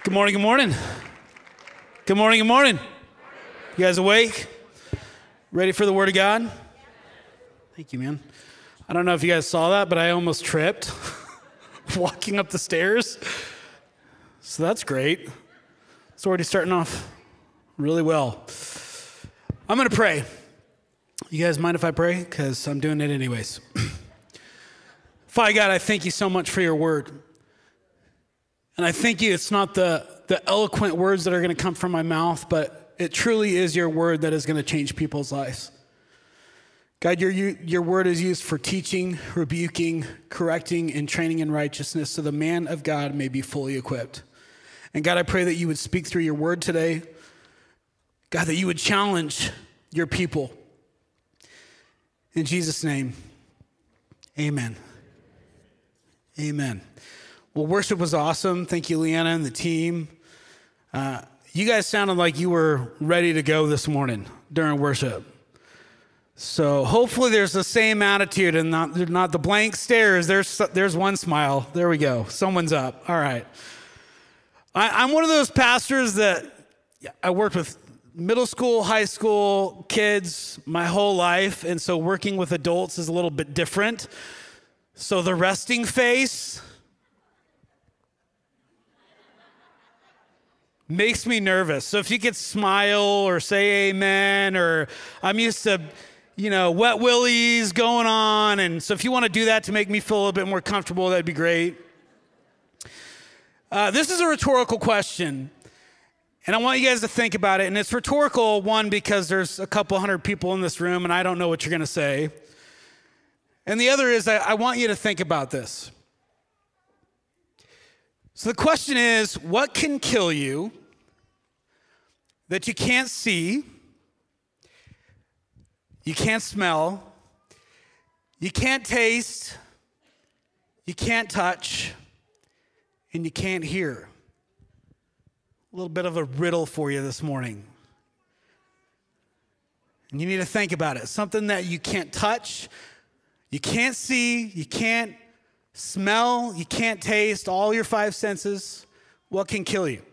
Good morning, good morning. Good morning, good morning. You guys awake? Ready for the Word of God? Thank you, man. I don't know if you guys saw that, but I almost tripped walking up the stairs. So that's great. It's already starting off really well. I'm going to pray. You guys mind if I pray? Because I'm doing it anyways. Father God, I thank you so much for your word. And I thank you, it's not the eloquent words that are going to come from my mouth, but it truly is your word that is going to change people's lives. God, your word is used for teaching, rebuking, correcting, and training in righteousness so the man of God may be fully equipped. And God, I pray that you would speak through your word today. God, that you would challenge your people. In Jesus' name, amen. Amen. Well, worship was awesome. Thank you, Leanna and the team. You guys sounded like you were ready to go this morning during worship. So hopefully there's the same attitude and not the blank stares. There's one smile. There we go. Someone's up. All right. I'm one of those pastors that I worked with middle school, high school kids my whole life. And so working with adults is a little bit different. So the resting face makes me nervous. So if you could smile or say amen, or I'm used to, wet willies going on. And so if you want to do that to make me feel a little bit more comfortable, that'd be great. This is a rhetorical question. And I want you guys to think about it. And it's rhetorical, one, because there's a couple hundred people in this room and I don't know what you're going to say. And the other is I want you to think about this. So the question is, what can kill you that you can't see, you can't smell, you can't taste, you can't touch, and you can't hear? A little bit of a riddle for you this morning. And you need to think about it. Something that you can't touch, you can't see, you can't smell, you can't taste, all your five senses. What can kill you?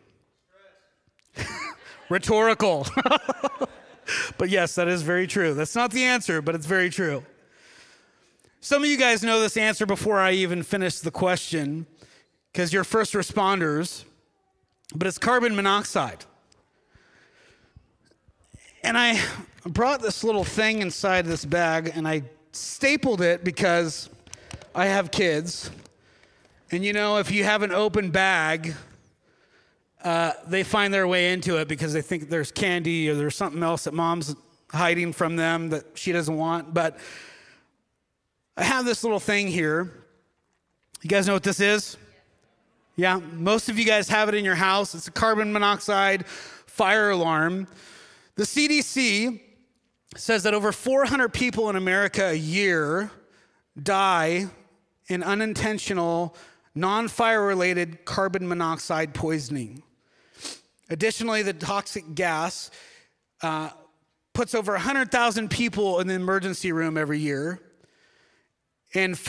Rhetorical. But yes, that is very true. That's not the answer, but it's very true. Some of you guys know this answer before I even finish the question, because you're first responders, but it's carbon monoxide. And I brought this little thing inside this bag, and I stapled it because I have kids. And if you have an open bag, they find their way into it because they think there's candy or there's something else that mom's hiding from them that she doesn't want. But I have this little thing here. You guys know what this is? Yeah, most of you guys have it in your house. It's a carbon monoxide fire alarm. The CDC says that over 400 people in America a year die in unintentional, non-fire-related carbon monoxide poisoning. Additionally, the toxic gas puts over 100,000 people in the emergency room every year and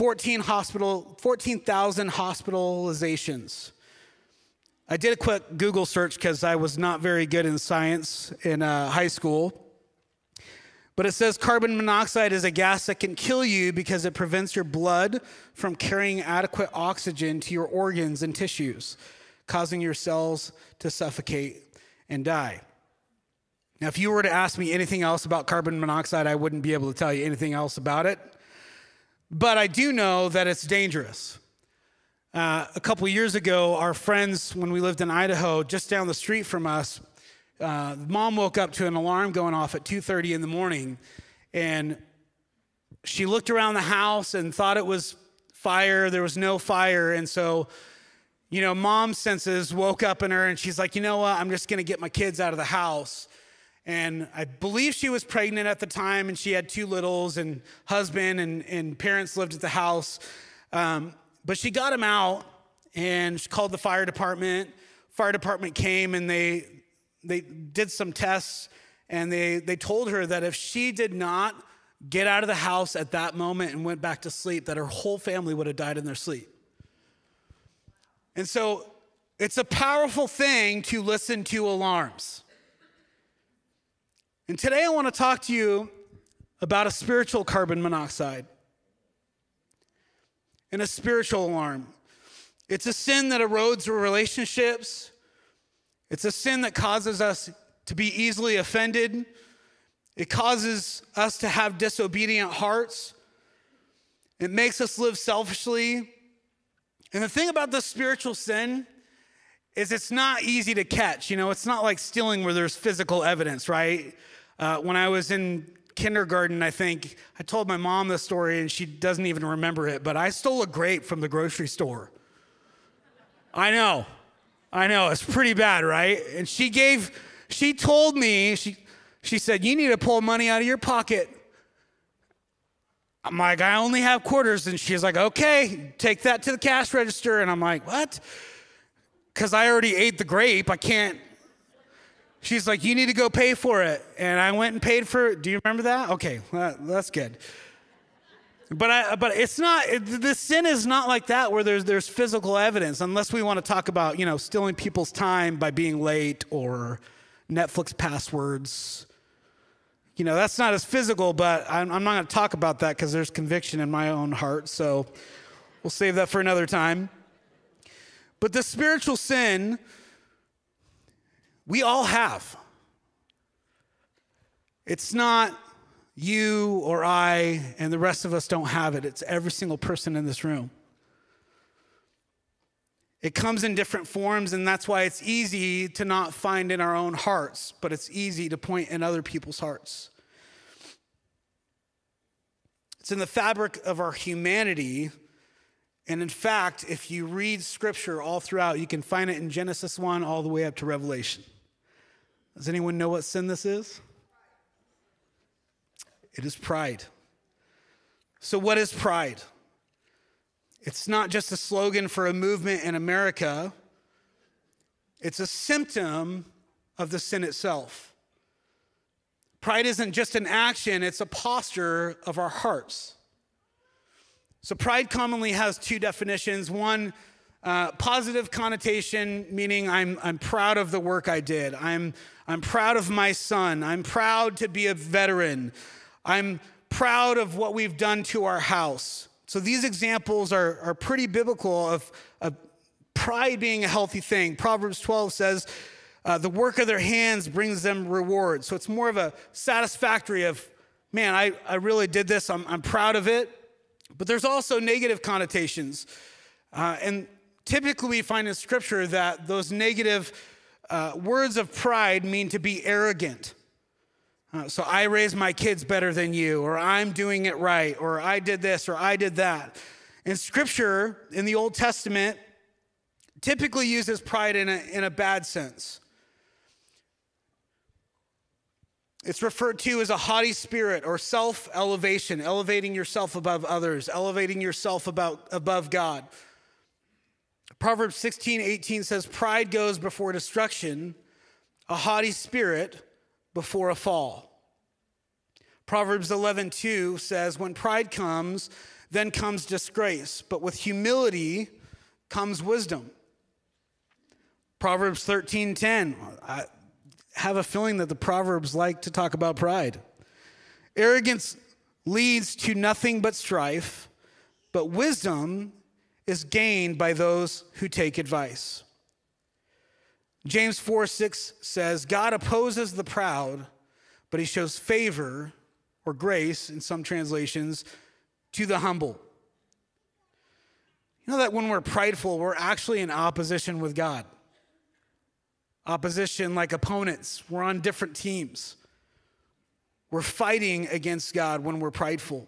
14,000 hospitalizations. I did a quick Google search because I was not very good in science in high school. But it says carbon monoxide is a gas that can kill you because it prevents your blood from carrying adequate oxygen to your organs and tissues, causing your cells to suffocate and die. Now, if you were to ask me anything else about carbon monoxide, I wouldn't be able to tell you anything else about it. But I do know that it's dangerous. A couple years ago, our friends, when we lived in Idaho, just down the street from us, mom woke up to an alarm going off at 2:30 in the morning, and she looked around the house and thought it was fire. There was no fire, and so, mom's senses woke up in her, and she's like, you know what, I'm just going to get my kids out of the house. And I believe she was pregnant at the time, and she had two littles, and husband and parents lived at the house. But she got him out, and she called the fire department. Fire department came, and they did some tests, and they told her that if she did not get out of the house at that moment and went back to sleep, that her whole family would have died in their sleep. And so It's a powerful thing to listen to alarms. And today I want to talk to you about a spiritual carbon monoxide and a spiritual alarm. It's a sin that erodes our relationships. It's a sin that causes us to be easily offended. It causes us to have disobedient hearts. It makes us live selfishly. And the thing about the spiritual sin is it's not easy to catch. You know, it's not like stealing where there's physical evidence, right? When I was in kindergarten, I think, I told my mom this story and she doesn't even remember it, but I stole a grape from the grocery store. I know, it's pretty bad, right? And she told me, she said, you need to pull money out of your pocket. I'm like, I only have quarters. And she's like, okay, take that to the cash register. And I'm like, what? Because I already ate the grape, I can't. She's like, you need to go pay for it. And I went and paid for it. Do you remember that? Okay, that's good. But it's not, the sin is not like that where there's physical evidence, unless we want to talk about, stealing people's time by being late or Netflix passwords. That's not as physical, but I'm not going to talk about that because there's conviction in my own heart. So we'll save that for another time. But the spiritual sin, we all have. It's not you or I and the rest of us don't have it. It's every single person in this room. It comes in different forms, and that's why it's easy to not find in our own hearts, but it's easy to point in other people's hearts. It's in the fabric of our humanity. And in fact, if you read scripture all throughout, you can find it in Genesis 1 all the way up to Revelation. Does anyone know what sin this is? It is pride. So what is pride? It's not just a slogan for a movement in America. It's a symptom of the sin itself. Pride isn't just an action, it's a posture of our hearts. So pride commonly has two definitions. One, positive connotation, meaning I'm proud of the work I did. I'm proud of my son. I'm proud to be a veteran. I'm proud of what we've done to our house. So these examples are pretty biblical of pride being a healthy thing. Proverbs 12 says, the work of their hands brings them reward. So it's more of a satisfactory of, man, I really did this. I'm proud of it. But there's also negative connotations. And typically we find in Scripture that those negative words of pride mean to be arrogant. So I raised my kids better than you, or I'm doing it right, or I did this, or I did that. And Scripture in the Old Testament typically uses pride in a bad sense. It's referred to as a haughty spirit or self-elevation, elevating yourself above others, elevating yourself above God. Proverbs 16:18 says, pride goes before destruction, a haughty spirit before a fall. Proverbs 11:2 says, when pride comes, then comes disgrace, but with humility comes wisdom. Proverbs 13:10, I have a feeling that the Proverbs like to talk about pride. Arrogance leads to nothing but strife, but wisdom is gained by those who take advice. James 4:6 says, God opposes the proud, but he shows favor or grace in some translations to the humble. You know that when we're prideful, we're actually in opposition with God. Opposition like opponents. We're on different teams. We're fighting against God when we're prideful.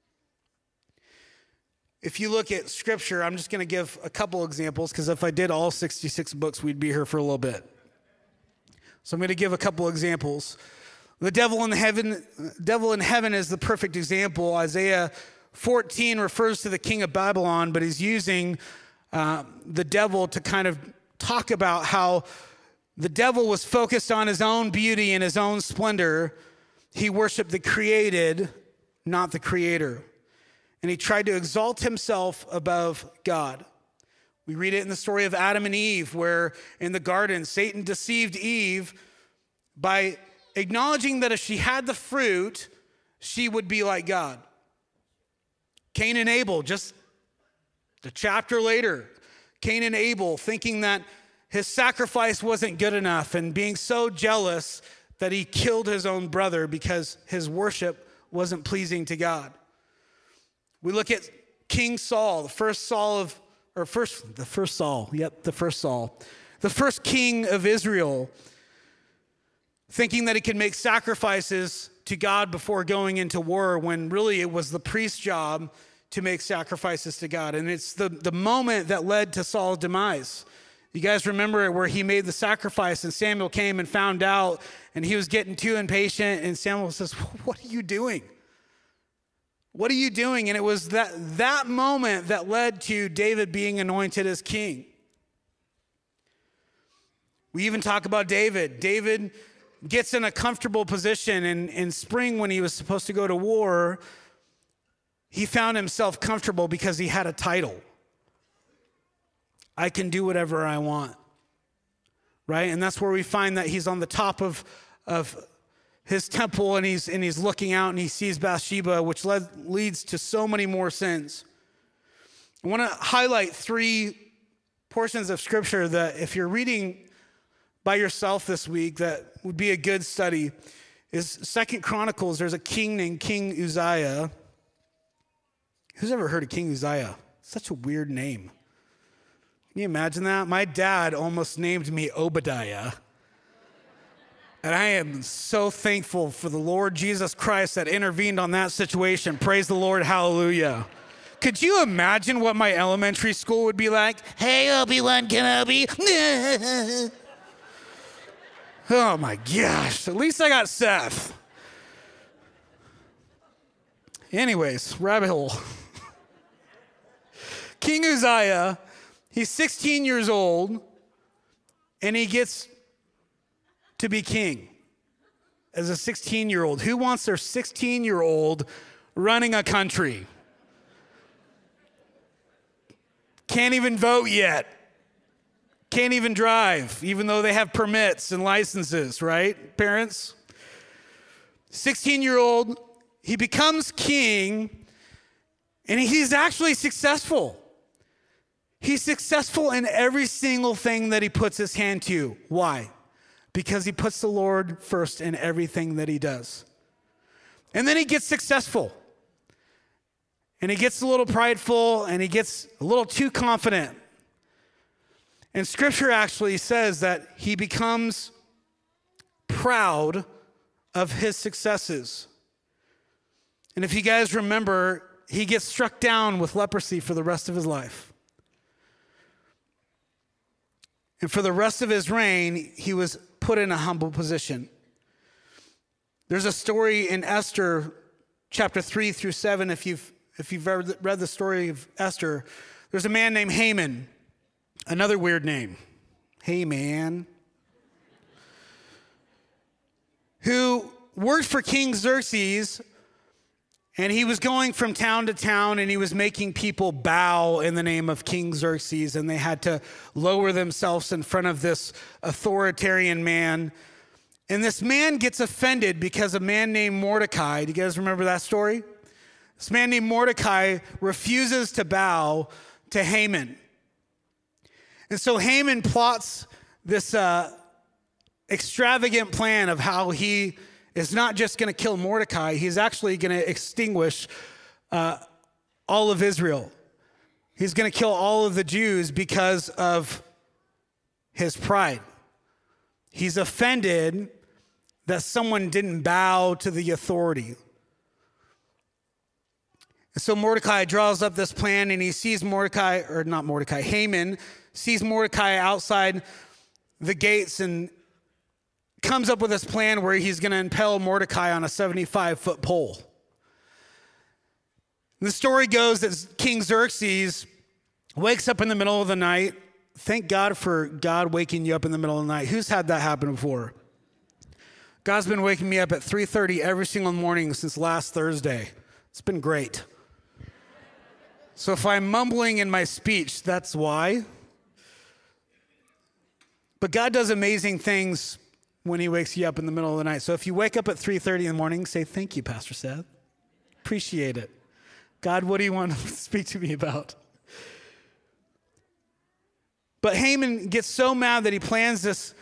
If you look at Scripture, I'm just going to give a couple examples because if I did all 66 books, we'd be here for a little bit. So I'm going to give a couple examples. The devil in heaven is the perfect example. Isaiah 14 refers to the king of Babylon, but he's using the devil to kind of talk about how the devil was focused on his own beauty and his own splendor. He worshiped the created, not the creator. And he tried to exalt himself above God. We read it in the story of Adam and Eve, where in the garden, Satan deceived Eve by acknowledging that if she had the fruit, she would be like God. Cain and Abel, just a chapter later, Cain and Abel thinking that his sacrifice wasn't good enough and being so jealous that he killed his own brother because his worship wasn't pleasing to God. We look at King Saul, the first king of Israel, thinking that he could make sacrifices to God before going into war, when really it was the priest's job to make sacrifices to God. And it's the moment that led to Saul's demise. You guys remember where he made the sacrifice and Samuel came and found out, and he was getting too impatient, and Samuel says, "What are you doing? What are you doing?" And it was that moment that led to David being anointed as king. We even talk about David. David gets in a comfortable position, and in spring when he was supposed to go to war, he found himself comfortable because he had a title. I can do whatever I want, right? And that's where we find that he's on the top of his temple, and he's looking out and he sees Bathsheba, which leads to so many more sins. I want to highlight 3 portions of scripture that if you're reading by yourself this week, that would be a good study. Is 2 Chronicles. There's a king named King Uzziah. Who's ever heard of King Uzziah? Such a weird name. Can you imagine that? My dad almost named me Obadiah. And I am so thankful for the Lord Jesus Christ that intervened on that situation. Praise the Lord, hallelujah. Could you imagine what my elementary school would be like? Hey, Obi-Wan Kenobi. Oh my gosh, at least I got Seth. Anyways, rabbit hole. King Uzziah, he's 16 years old, and he gets to be king as a 16-year-old. Who wants their 16-year-old running a country? Can't even vote yet. Can't even drive, even though they have permits and licenses, right, parents? 16-year-old, he becomes king, and he's actually successful. He's successful in every single thing that he puts his hand to. Why? Because he puts the Lord first in everything that he does. And then he gets successful. And he gets a little prideful, and he gets a little too confident. And scripture actually says that he becomes proud of his successes. And if you guys remember, he gets struck down with leprosy for the rest of his life. And for the rest of his reign, he was put in a humble position. There's a story in Esther chapter 3 through 7. If you've ever read the story of Esther, there's a man named Haman. Another weird name, Haman, who worked for King Xerxes, and he was going from town to town, and he was making people bow in the name of King Xerxes, and they had to lower themselves in front of this authoritarian man. And this man gets offended because a man named Mordecai, do you guys remember that story? This man named Mordecai refuses to bow to Haman. And so Haman plots this extravagant plan of how he is not just going to kill Mordecai, he's actually going to extinguish all of Israel. He's going to kill all of the Jews because of his pride. He's offended that someone didn't bow to the authority. And so Mordecai draws up this plan, and he sees Haman sees Mordecai outside the gates and comes up with this plan where he's going to impale Mordecai on a 75-foot pole. And the story goes that King Xerxes wakes up in the middle of the night. Thank God for God waking you up in the middle of the night. Who's had that happen before? God's been waking me up at 3:30 every single morning since last Thursday. It's been great. So if I'm mumbling in my speech, that's why. But God does amazing things when he wakes you up in the middle of the night. So if you wake up at 3:30 in the morning, say, thank you, Pastor Seth. Appreciate it. God, what do you want to speak to me about? But Haman gets so mad that he plans this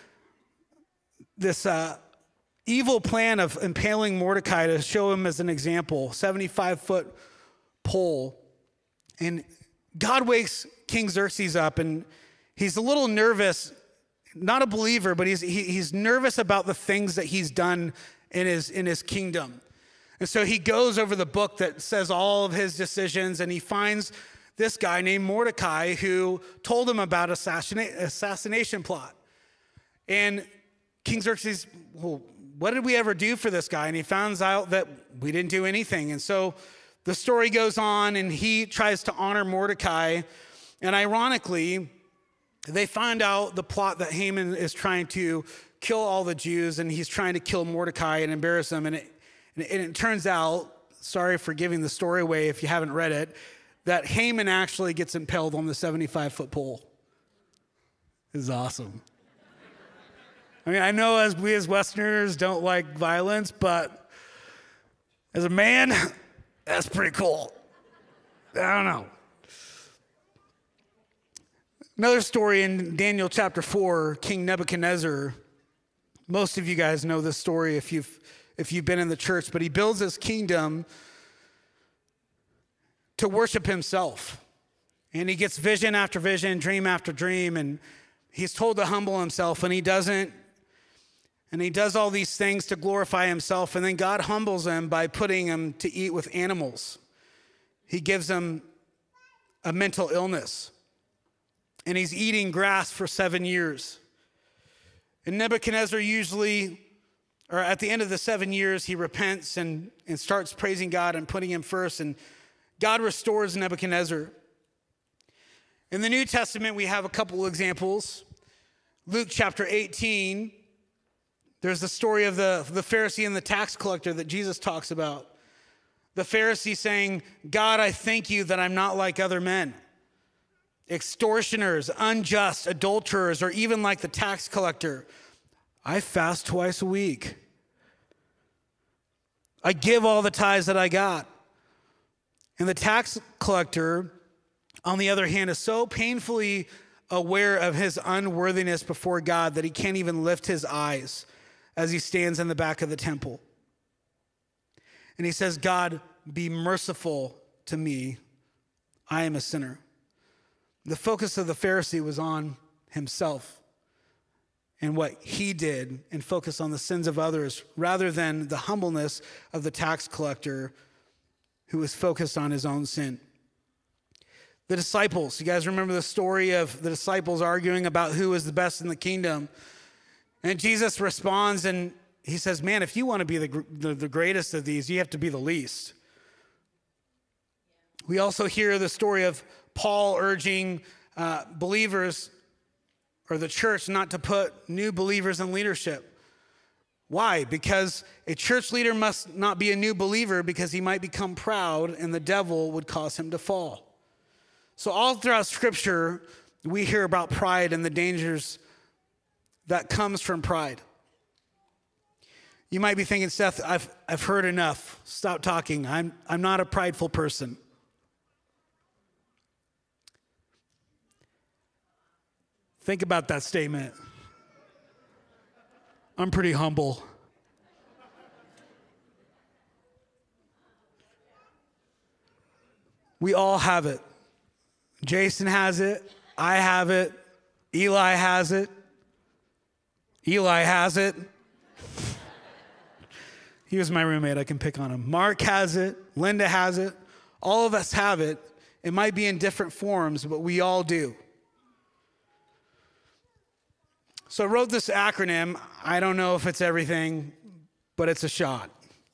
evil plan of impaling Mordecai to show him as an example, 75-foot pole. And God wakes King Xerxes up, and he's a little nervous, not a believer, but he's nervous about the things that he's done in his kingdom. And so he goes over the book that says all of his decisions, and he finds this guy named Mordecai who told him about assassination plot. And King Xerxes, well, what did we ever do for this guy? And he finds out that we didn't do anything. And so the story goes on, and he tries to honor Mordecai. And ironically, they find out the plot that Haman is trying to kill all the Jews, and he's trying to kill Mordecai and embarrass him. And it turns out, sorry for giving the story away if you haven't read it, that Haman actually gets impaled on the 75-foot pole. This is awesome. I mean, I know we as Westerners don't like violence, but as a man, that's pretty cool. I don't know. Another story in Daniel chapter 4, King Nebuchadnezzar. Most of you guys know this story if you've been in the church, but he builds his kingdom to worship himself. And he gets vision after vision, dream after dream, and he's told to humble himself, and he doesn't. And he does all these things to glorify himself, and then God humbles him by putting him to eat with animals. He gives him a mental illness, and he's eating grass for 7 years. And Nebuchadnezzar usually, or at the end of the 7 years, he repents and starts praising God and putting him first, and God restores Nebuchadnezzar. In the New Testament, we have a couple examples. Luke chapter 18, there's the story of the Pharisee and the tax collector that Jesus talks about. The Pharisee saying, God, I thank you that I'm not like other men, extortioners, unjust, adulterers, or even like the tax collector. I fast twice a week. I give all the tithes that I got. And the tax collector, on the other hand, is so painfully aware of his unworthiness before God that he can't even lift his eyes as he stands in the back of the temple. And he says, God, be merciful to me. I am a sinner. The focus of the Pharisee was on himself and what he did, and focus on the sins of others rather than the humbleness of the tax collector who was focused on his own sin. The disciples, you guys remember the story of the disciples arguing about who was the best in the kingdom? And Jesus responds and he says, man, if you want to be the greatest of these, you have to be the least. We also hear the story of Paul urging believers or the church not to put new believers in leadership. Why? Because a church leader must not be a new believer, because he might become proud and the devil would cause him to fall. So all throughout Scripture, we hear about pride and the dangers that comes from pride. You might be thinking, Seth, I've heard enough. Stop talking. I'm not a prideful person. Think about that statement. I'm pretty humble. We all have it. Jason has it. I have it. Eli has it. Eli has it. He was my roommate. I can pick on him. Mark has it. Linda has it. All of us have it. It might be in different forms, but we all do. So I wrote this acronym. I don't know if it's everything, but it's a shot.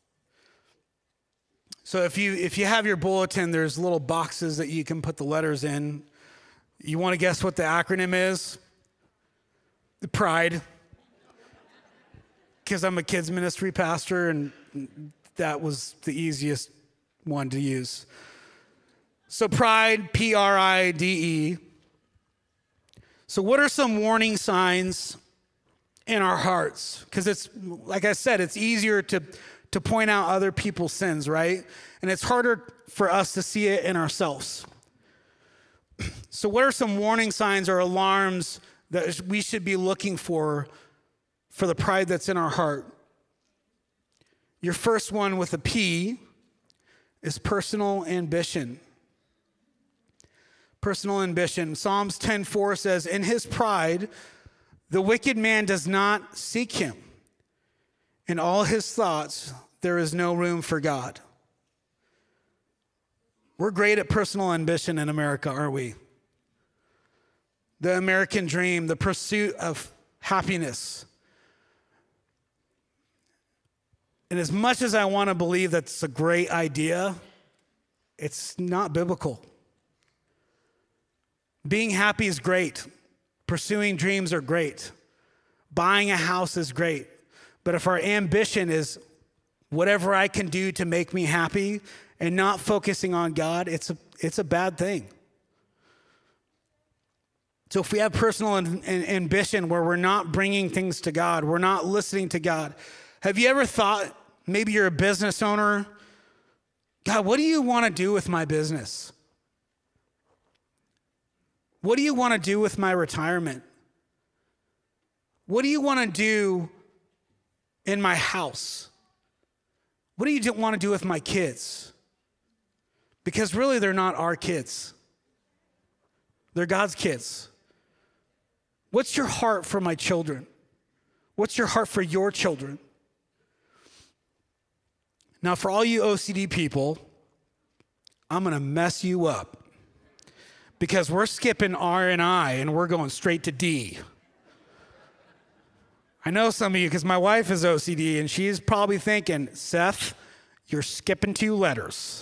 So if you have your bulletin, there's little boxes that you can put the letters in. You want to guess what the acronym is? Pride. Because I'm a kids ministry pastor, and that was the easiest one to use. So pride, Pride. So what are some warning signs in our hearts? Because it's, like I said, it's easier to point out other people's sins, right? And it's harder for us to see it in ourselves. So what are some warning signs or alarms that we should be looking for the pride that's in our heart? Your first one with a P is personal ambition. Personal ambition. Psalms 10:4 says, in his pride, the wicked man does not seek him. In all his thoughts, there is no room for God. We're great at personal ambition in America, aren't we? The American dream, the pursuit of happiness. And as much as I want to believe that's a great idea, it's not biblical. Being happy is great. Pursuing dreams are great. Buying a house is great. But if our ambition is whatever I can do to make me happy and not focusing on God, it's a bad thing. So if we have personal ambition where we're not bringing things to God, we're not listening to God. Have you ever thought, maybe you're a business owner, God, what do you want to do with my business? What do you want to do with my retirement? What do you want to do in my house? What do you want to do with my kids? Because really, they're not our kids. They're God's kids. What's your heart for my children? What's your heart for your children? Now, for all you OCD people, I'm going to mess you up because we're skipping R and I and we're going straight to D. I know some of you because my wife is OCD and she's probably thinking, Seth, you're skipping 2 letters.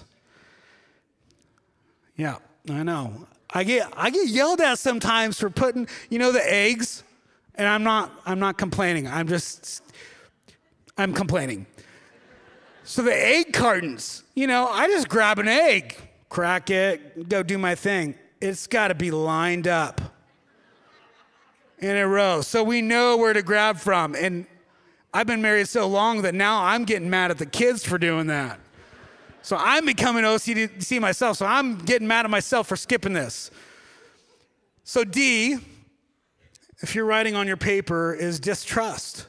Yeah, I know. I get yelled at sometimes for putting, the eggs, and I'm not complaining. I'm complaining. So the egg cartons, I just grab an egg, crack it, go do my thing. It's got to be lined up in a row so we know where to grab from. And I've been married so long that now I'm getting mad at the kids for doing that. So I'm becoming OCD myself, so I'm getting mad at myself for skipping this. So D, if you're writing on your paper, is distrust.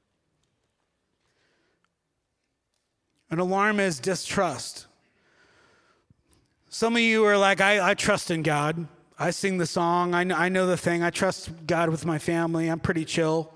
An alarm is distrust. Some of you are like, I trust in God. I sing the song. I know the thing. I trust God with my family. I'm pretty chill.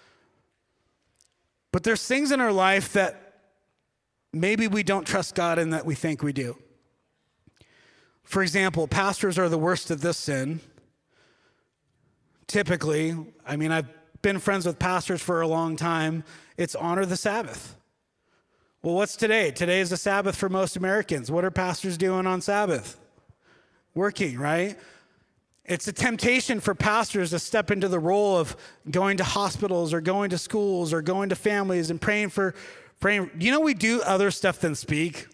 But there's things in our life that maybe we don't trust God in that we think we do. For example, pastors are the worst at this sin. Typically, I've been friends with pastors for a long time. It's honor the Sabbath. Well, what's today? Today is the Sabbath for most Americans. What are pastors doing on Sabbath? Working, right? It's a temptation for pastors to step into the role of going to hospitals or going to schools or going to families and praying. We do other stuff than speak.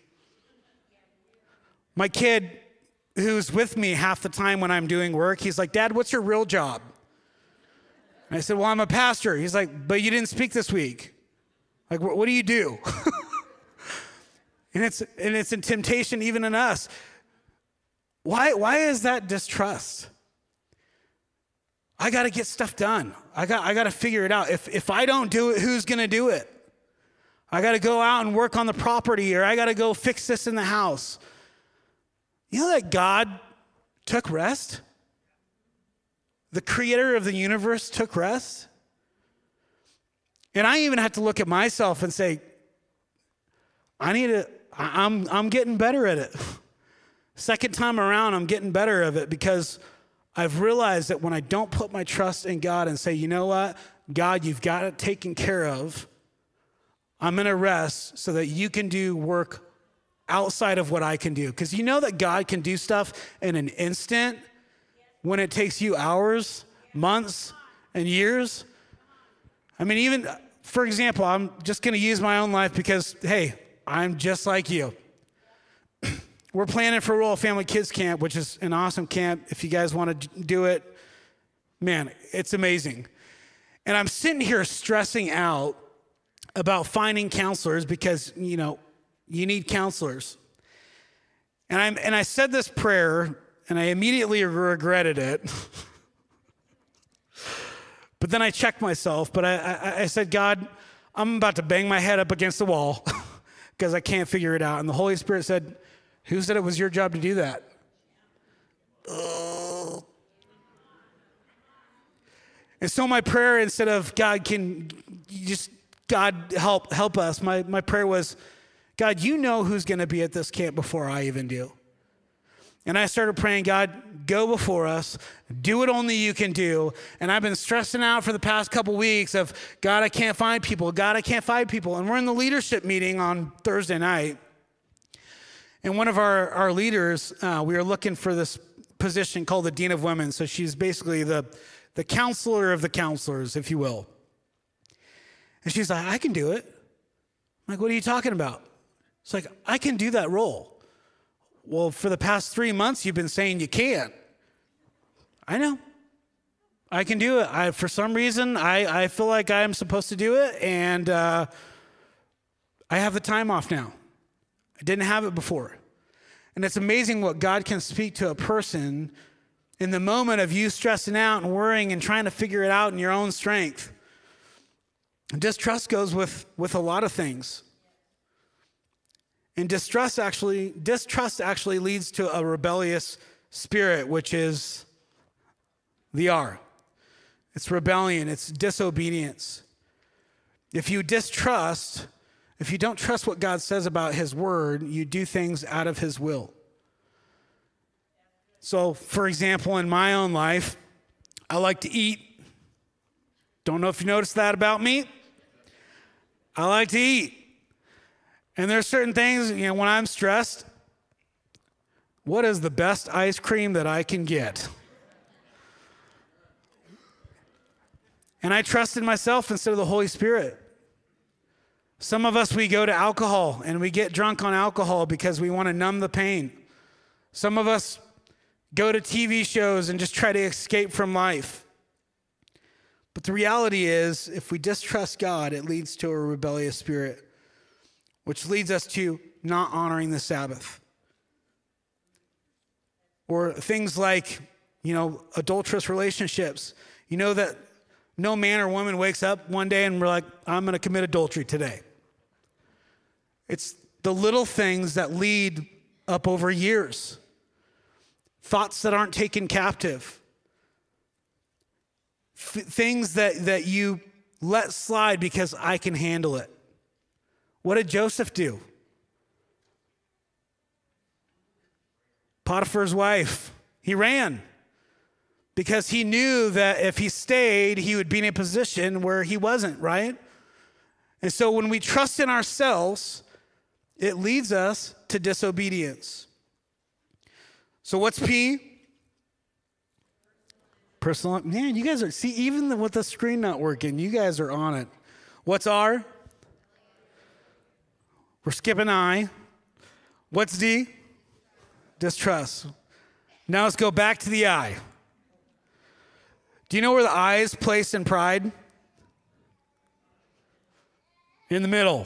My kid, who's with me half the time when I'm doing work, he's like, Dad, what's your real job? And I said, well, I'm a pastor. He's like, but you didn't speak this week. Like, what do you do? And it's a temptation even in us. Why is that distrust? I got to get stuff done. I got to figure it out. If I don't do it, who's going to do it? I got to go out and work on the property, or I got to go fix this in the house. You know that God took rest? The creator of the universe took rest? And I even have to look at myself and say, I'm getting better at it. Second time around, I'm getting better at it because I've realized that when I don't put my trust in God and say, you know what, God, you've got it taken care of, I'm going to rest so that you can do work outside of what I can do. Because you know that God can do stuff in an instant when it takes you hours, months, and years. Even, for example, I'm just going to use my own life because, hey, I'm just like you. We're planning for Royal Family Kids Camp, which is an awesome camp. If you guys want to do it, Man, it's amazing. And I'm sitting here stressing out about finding counselors because, you need counselors. And I said this prayer, and I immediately regretted it. But then I checked myself, but I said, God, I'm about to bang my head up against the wall because I can't figure it out. And the Holy Spirit said, who said it was your job to do that? Ugh. And so my prayer, instead of God, can you just, God help us, my prayer was, God, you know who's going to be at this camp before I even do. And I started praying, God, go before us, do what only you can do. And I've been stressing out for the past couple weeks of, God, I can't find people. God, I can't find people. And we're in the leadership meeting on Thursday night. And one of our leaders, we were looking for this position called the Dean of Women. So she's basically the counselor of the counselors, if you will. And she's like, I can do it. I'm like, what are you talking about? It's like, I can do that role. Well, for the past 3 months, you've been saying you can't. I know. I can do it. For some reason, I feel like I'm supposed to do it, and I have the time off now. I didn't have it before. And it's amazing what God can speak to a person in the moment of you stressing out and worrying and trying to figure it out in your own strength. Distrust goes with a lot of things. And distrust actually leads to a rebellious spirit, which is the R. It's rebellion, it's disobedience. If you don't trust what God says about his word, you do things out of his will. So, for example, in my own life, I like to eat. Don't know if you noticed that about me. I like to eat. And there's certain things, when I'm stressed, what is the best ice cream that I can get? And I trust in myself instead of the Holy Spirit. Some of us, we go to alcohol and we get drunk on alcohol because we want to numb the pain. Some of us go to TV shows and just try to escape from life. But the reality is, if we distrust God, it leads to a rebellious spirit, which leads us to not honoring the Sabbath. Or things like, adulterous relationships. You know that no man or woman wakes up one day and we're like, I'm going to commit adultery today. It's the little things that lead up over years. Thoughts that aren't taken captive. Things that you let slide because I can handle it. What did Joseph do? Potiphar's wife, he ran because he knew that if he stayed, he would be in a position where he wasn't, right? And so when we trust in ourselves, it leads us to disobedience. So what's P? Personal. Man, you guys are, see, even with the screen not working, you guys are on it. What's R? We're skipping I. What's D? Distrust. Now let's go back to the I. Do you know where the I is placed in pride? In the middle.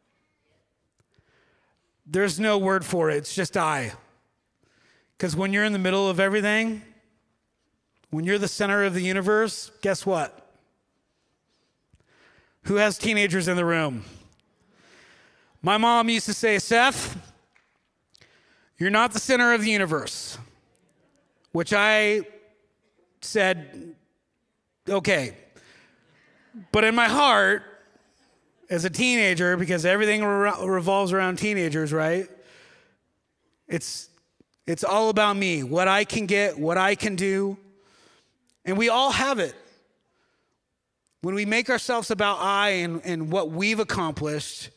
There's no word for it. It's just I. Because when you're in the middle of everything, when you're the center of the universe, guess what? Who has teenagers in the room? My mom used to say, Seth, you're not the center of the universe. Which I said, okay. But in my heart, as a teenager, because everything revolves around teenagers, right? It's all about me, what I can get, what I can do. And we all have it. When we make ourselves about I and what we've accomplished,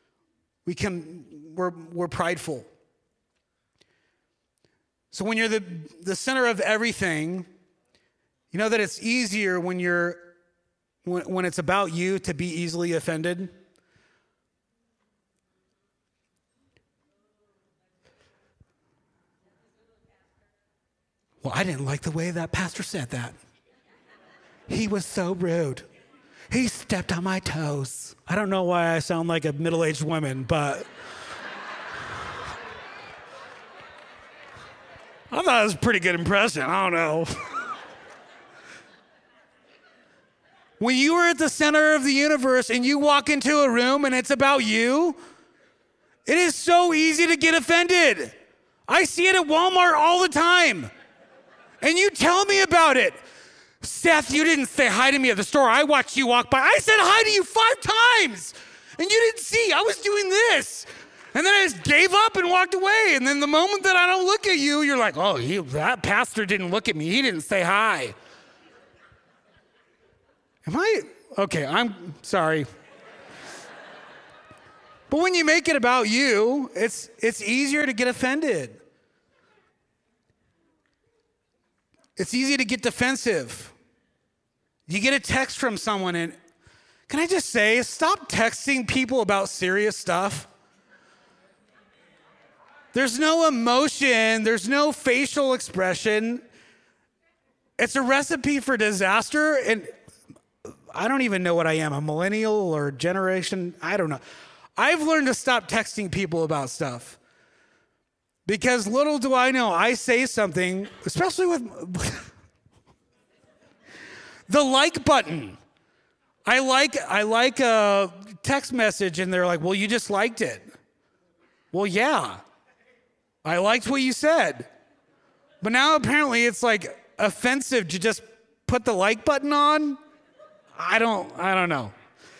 we're prideful. So when you're the center of everything, you know that it's easier when it's about you to be easily offended. Well, I didn't like the way that pastor said that. He was so rude. He stepped on my toes. I don't know why I sound like a middle-aged woman, but I thought it was a pretty good impression. I don't know. When you are at the center of the universe and you walk into a room and it's about you, it is so easy to get offended. I see it at Walmart all the time. And you tell me about it. Seth, you didn't say hi to me at the store. I watched you walk by. I said hi to you 5 times. And you didn't see. I was doing this. And then I just gave up and walked away. And then the moment that I don't look at you, you're like, oh, that pastor didn't look at me. He didn't say hi. Okay, I'm sorry. But when you make it about you, it's easier to get offended. It's easy to get defensive. You get a text from someone and can I just say, stop texting people about serious stuff. There's no emotion, there's no facial expression. It's a recipe for disaster, and I don't even know what I am, a millennial or generation, I don't know. I've learned to stop texting people about stuff because little do I know, I say something, especially with the like button. I like a text message and they're like, well, you just liked it. Well, yeah, I liked what you said. But now apparently it's like offensive to just put the like button on. I don't know.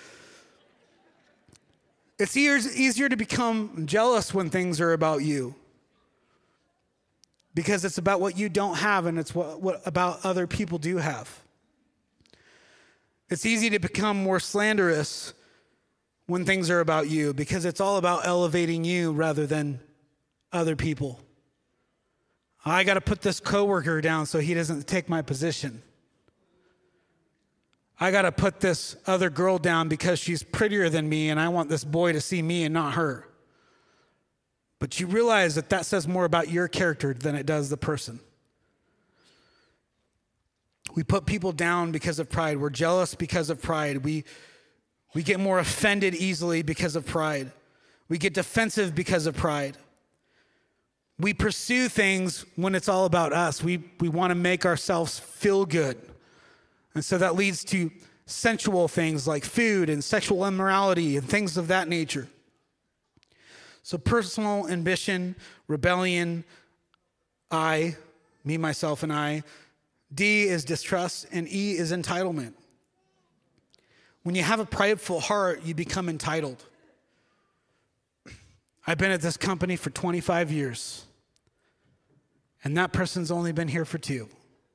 It's easier to become jealous when things are about you because it's about what you don't have and it's what about other people do have. It's easy to become more slanderous when things are about you because it's all about elevating you rather than other people. I got to put this coworker down so he doesn't take my position. I got to put this other girl down because she's prettier than me and I want this boy to see me and not her. But you realize that says more about your character than it does the person. We put people down because of pride. We're jealous because of pride. We get more offended easily because of pride. We get defensive because of pride. We pursue things when it's all about us. We want to make ourselves feel good. And so that leads to sensual things like food and sexual immorality and things of that nature. So personal ambition, rebellion, I, me, myself, and I. D is distrust, and E is entitlement. When you have a prideful heart, you become entitled. I've been at this company for 25 years, and that person's only been here for 2.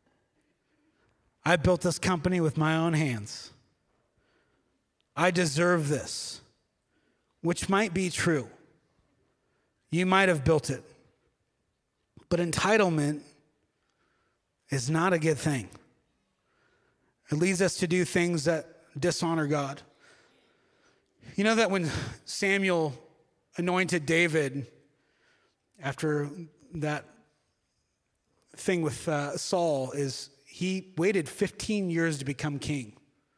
I built this company with my own hands. I deserve this, which might be true. You might have built it. But entitlement is not a good thing. It leads us to do things that dishonor God. You know that when Samuel anointed David after that thing with Saul is he waited 15 years to become king.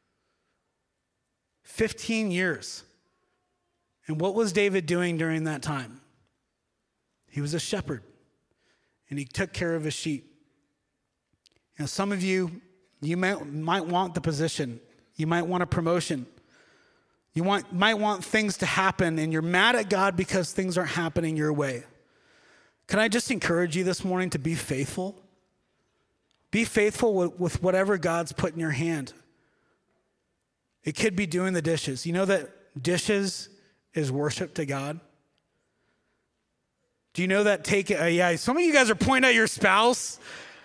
15 years. And what was David doing during that time? He was a shepherd, and he took care of his sheep. You know, some of you might want the position. You might want a promotion. You might want things to happen, and you're mad at God because things aren't happening your way. Can I just encourage you this morning to be faithful? Be faithful with whatever God's put in your hand. It could be doing the dishes. You know that dishes is worship to God? Do you know that some of you guys are pointing at your spouse.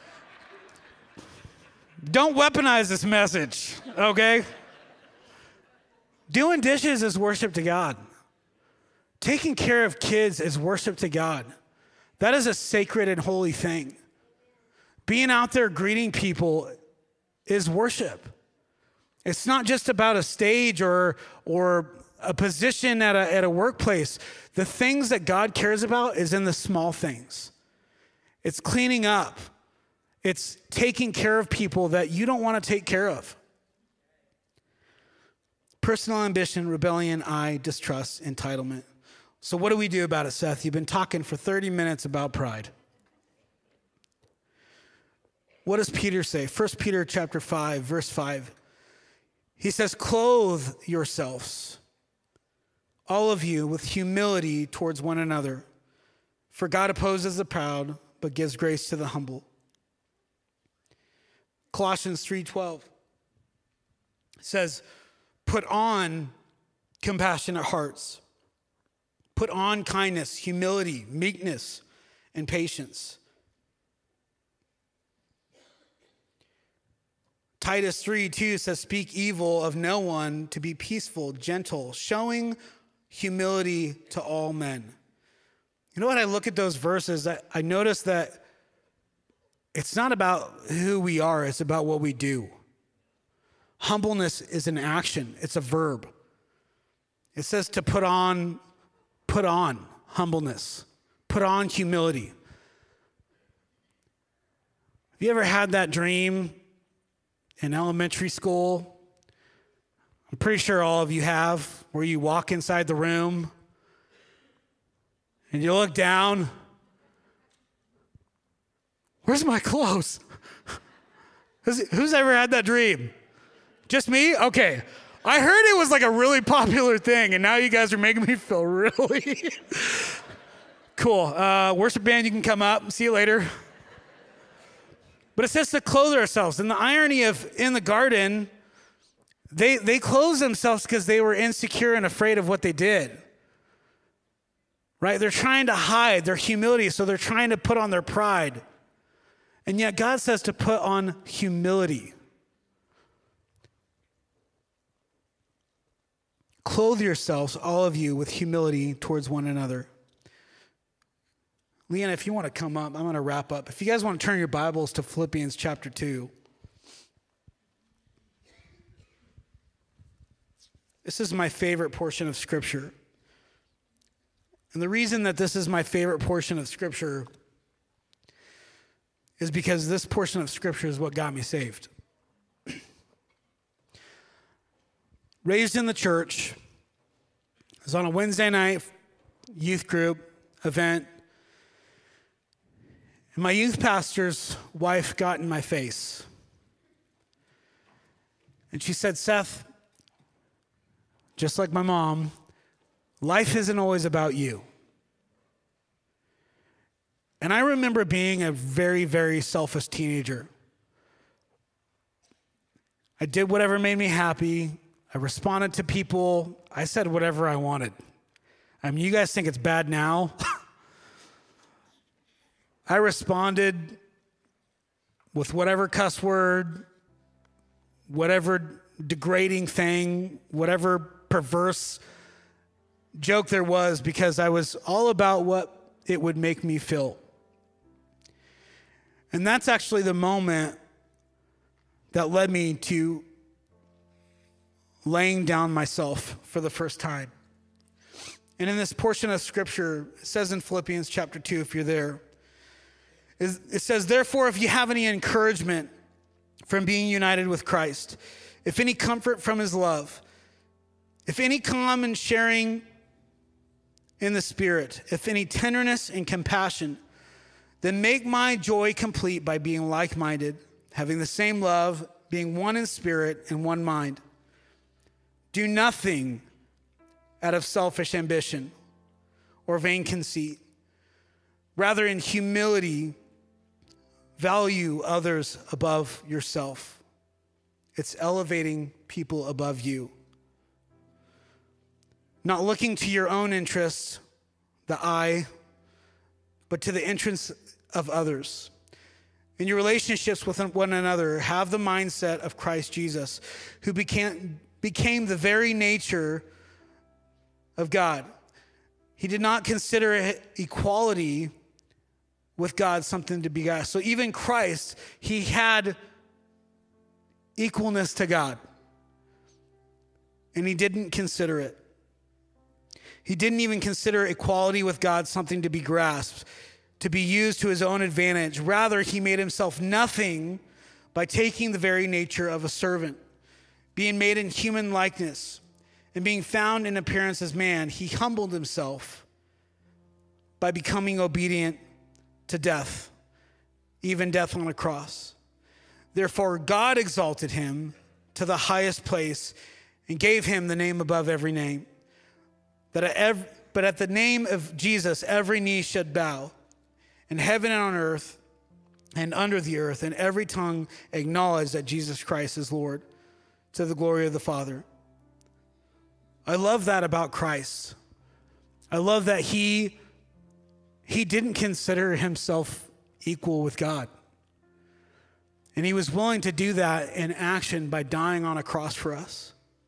Don't weaponize this message, okay? Doing dishes is worship to God. Taking care of kids is worship to God. That is a sacred and holy thing. Being out there greeting people is worship. It's not just about a stage or a position at a workplace. The things that God cares about is in the small things. It's cleaning up. It's taking care of people that you don't want to take care of. Personal ambition, rebellion, distrust, entitlement. So what do we do about it, Seth? You've been talking for 30 minutes about pride. What does Peter say? 1 Peter chapter 5, verse 5. He says, clothe yourselves, all of you, with humility towards one another. For God opposes the proud, but gives grace to the humble. Colossians 3:12 says, put on compassionate hearts. Put on kindness, humility, meekness, and patience. Titus 3:2 says, speak evil of no one, to be peaceful, gentle, showing humility to all men. You know what? I look at those verses, I notice that it's not about who we are, it's about what we do. Humbleness is an action, it's a verb. It says to put on humbleness, put on humility. Have you ever had that dream in elementary school? I'm pretty sure all of you have, where you walk inside the room and you look down. Where's my clothes? Who's ever had that dream? Just me? Okay. I heard it was like a really popular thing, and now you guys are making me feel really cool. Worship band, you can come up. See you later. But it says to clothe ourselves. And the irony of in the garden, they clothed themselves because they were insecure and afraid of what they did. Right? They're trying to hide their humility, so they're trying to put on their pride. And yet God says to put on humility. Clothe yourselves, all of you, with humility towards one another. Leanna, if you want to come up, I'm going to wrap up. If you guys want to turn your Bibles to Philippians chapter 2. This is my favorite portion of Scripture. And the reason that this is my favorite portion of Scripture is because this portion of Scripture is what got me saved. Raised in the church. I was on a Wednesday night youth group event. And my youth pastor's wife got in my face. And she said, Seth, just like my mom, life isn't always about you. And I remember being a very, very selfish teenager. I did whatever made me happy. I responded to people. I said whatever I wanted. I mean, you guys think it's bad now? I responded with whatever cuss word, whatever degrading thing, whatever perverse joke there was, because I was all about what it would make me feel. And that's actually the moment that led me to laying down myself for the first time. And in this portion of Scripture, it says in Philippians chapter 2, if you're there, it says, therefore, if you have any encouragement from being united with Christ, if any comfort from his love, if any common sharing in the Spirit, if any tenderness and compassion, then make my joy complete by being like-minded, having the same love, being one in spirit and one mind. Do nothing out of selfish ambition or vain conceit. Rather, in humility, value others above yourself. It's elevating people above you. Not looking to your own interests, the I, but to the interests of others. In your relationships with one another, have the mindset of Christ Jesus, who became the very nature of God. He did not consider equality with God something to be grasped. So even Christ, he had equalness to God. And he didn't consider it. He didn't even consider equality with God something to be grasped. to be used to his own advantage. Rather, he made himself nothing by taking the very nature of a servant. Being made in human likeness and being found in appearance as man, he humbled himself by becoming obedient to death, even death on a cross. Therefore, God exalted him to the highest place and gave him the name above every name. But at the name of Jesus, every knee should bow, in heaven and on earth and under the earth, and every tongue acknowledge that Jesus Christ is Lord, to the glory of the Father. I love that about Christ. I love that he didn't consider himself equal with God. And he was willing to do that in action by dying on a cross for us.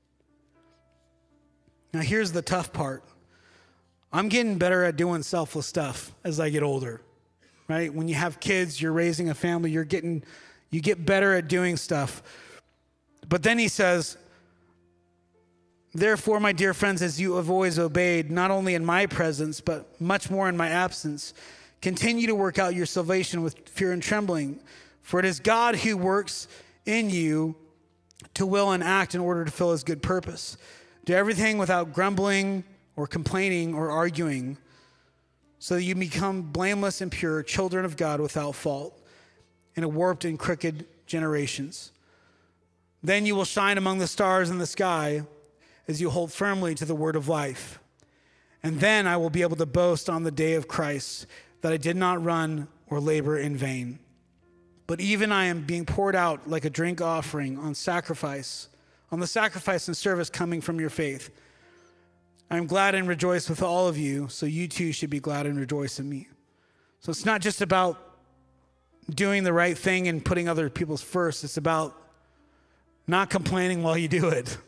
Now here's the tough part. I'm getting better at doing selfless stuff as I get older, right? When you have kids, you're raising a family, you get better at doing stuff. But then he says, therefore, my dear friends, as you have always obeyed, not only in my presence, but much more in my absence, continue to work out your salvation with fear and trembling. For it is God who works in you to will and act in order to fulfill his good purpose. Do everything without grumbling or complaining or arguing, so that you become blameless and pure, children of God without fault, in a warped and crooked generations. Then you will shine among the stars in the sky as you hold firmly to the word of life. And then I will be able to boast on the day of Christ that I did not run or labor in vain. But even I am being poured out like a drink offering on the sacrifice and service coming from your faith. I am glad and rejoice with all of you, so you too should be glad and rejoice in me. So it's not just about doing the right thing and putting other people's first. It's about not complaining while you do it.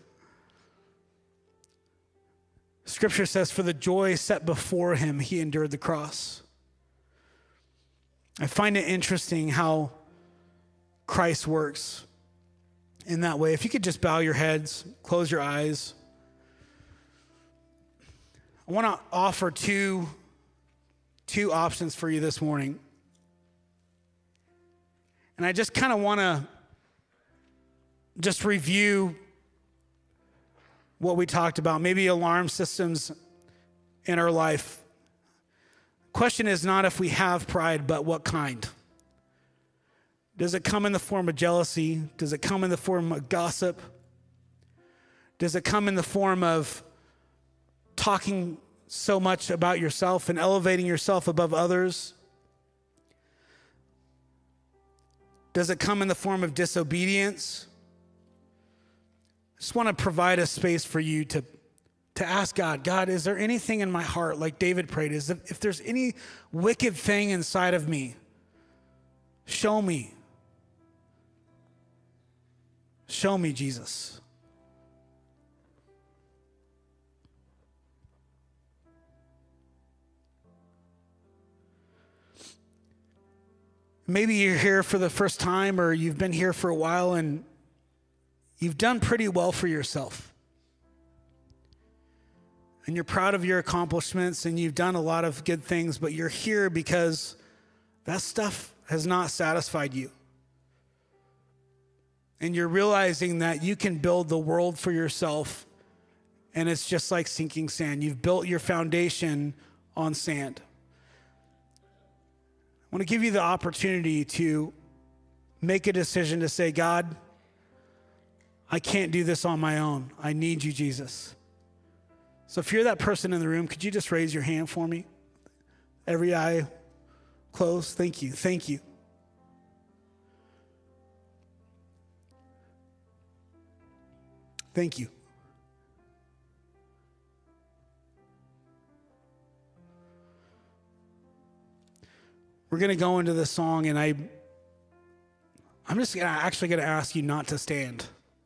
Scripture says, for the joy set before him, he endured the cross. I find it interesting how Christ works in that way. If you could just bow your heads, close your eyes. I want to offer two options for you this morning. And I just kind of want to just review what we talked about, maybe alarm systems in our life. Question is not if we have pride, but what kind. Does it come in the form of jealousy? Does it come in the form of gossip? Does it come in the form of talking so much about yourself and elevating yourself above others? Does it come in the form of disobedience? I just want to provide a space for you to ask God, God, is there anything in my heart, like David prayed, if there's any wicked thing inside of me, show me. Show me, Jesus. Maybe you're here for the first time, or you've been here for a while and you've done pretty well for yourself. And you're proud of your accomplishments and you've done a lot of good things, but you're here because that stuff has not satisfied you. And you're realizing that you can build the world for yourself, and it's just like sinking sand. You've built your foundation on sand. I want to give you the opportunity to make a decision to say, God, I can't do this on my own. I need you, Jesus. So if you're that person in the room, could you just raise your hand for me? Every eye closed. Thank you. Thank you. Thank you. We're going to go into this song, and I'm just actually going to ask you not to stand.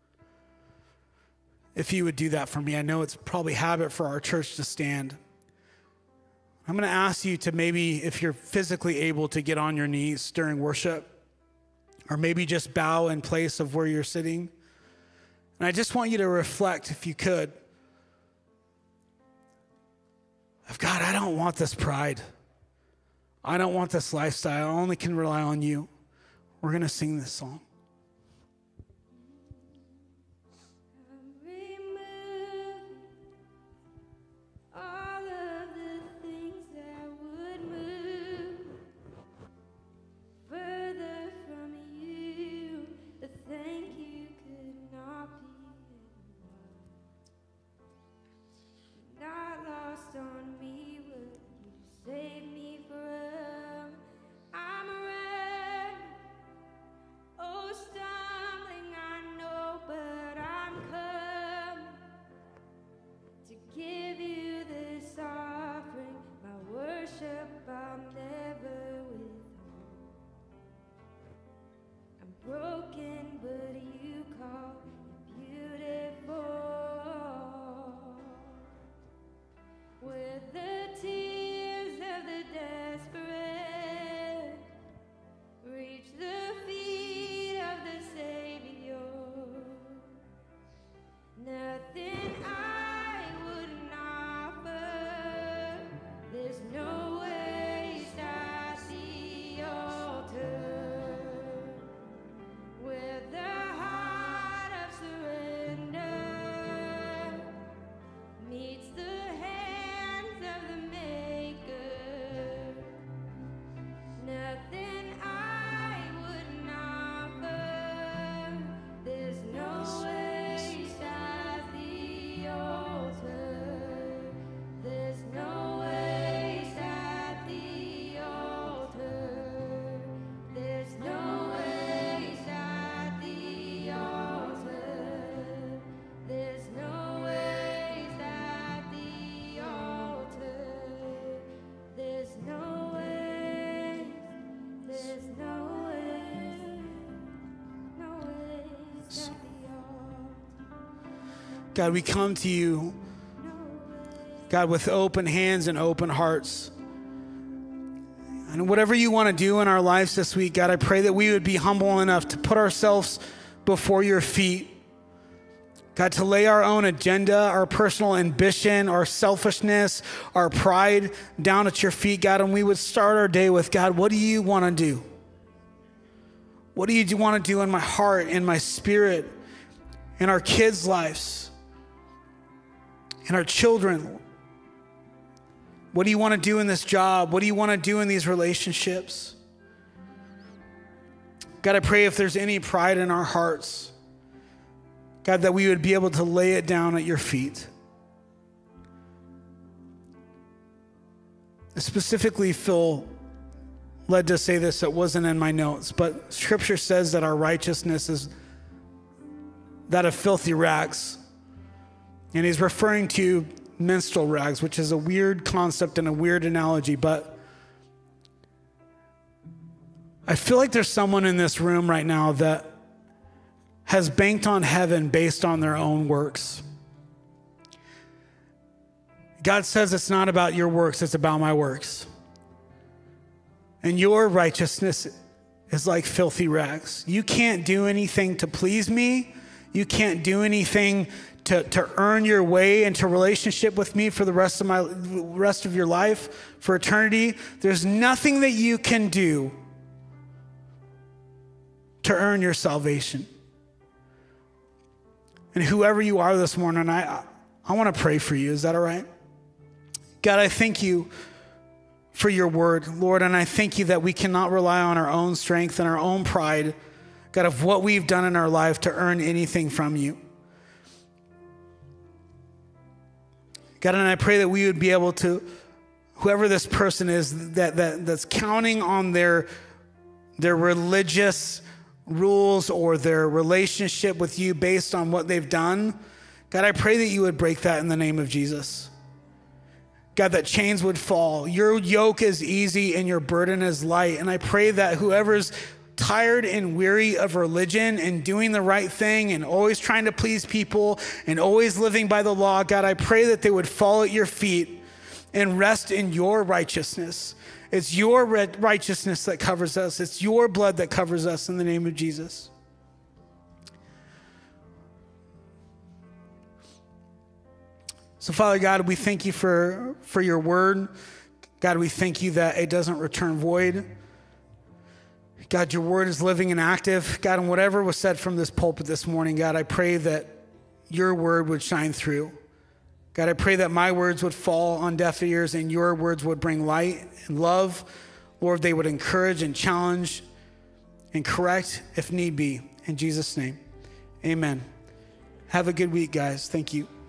If you would do that for me. I know it's probably habit for our church to stand. I'm going to ask you to maybe, if you're physically able, to get on your knees during worship, or maybe just bow in place of where you're sitting. And I just want you to reflect, if you could, of God, I don't want this pride. I don't want this lifestyle. I only can rely on you. We're going to sing this song. God, we come to you, God, with open hands and open hearts. And whatever you want to do in our lives this week, God, I pray that we would be humble enough to put ourselves before your feet. God, to lay our own agenda, our personal ambition, our selfishness, our pride down at your feet, God, and we would start our day with, God, what do you want to do? What do you want to do in my heart, in my spirit, in our kids' lives? And our children, what do you want to do in this job? What do you want to do in these relationships? God, I pray if there's any pride in our hearts, God, that we would be able to lay it down at your feet. I specifically feel led to say this, it wasn't in my notes, but Scripture says that our righteousness is that of filthy rags. And he's referring to menstrual rags, which is a weird concept and a weird analogy, but I feel like there's someone in this room right now that has banked on heaven based on their own works. God says it's not about your works, it's about my works. And your righteousness is like filthy rags. You can't do anything to please me. You can't do anything to earn your way into relationship with me for the rest of your life, for eternity. There's nothing that you can do to earn your salvation. And whoever you are this morning, I want to pray for you. Is that all right? God, I thank you for your word, Lord, and I thank you that we cannot rely on our own strength and our own pride, God, of what we've done in our life to earn anything from you. God, and I pray that we would be able to, whoever this person is that's counting on their religious rules or their relationship with you based on what they've done, God, I pray that you would break that in the name of Jesus. God, that chains would fall. Your yoke is easy and your burden is light. And I pray that whoever's tired and weary of religion and doing the right thing and always trying to please people and always living by the law, God, I pray that they would fall at your feet and rest in your righteousness. It's your righteousness that covers us. It's your blood that covers us in the name of Jesus. So, Father God, we thank you for your word. God, we thank you that it doesn't return void. God, your word is living and active. God, and whatever was said from this pulpit this morning, God, I pray that your word would shine through. God, I pray that my words would fall on deaf ears and your words would bring light and love. Lord, they would encourage and challenge and correct if need be. In Jesus' name, amen. Have a good week, guys. Thank you.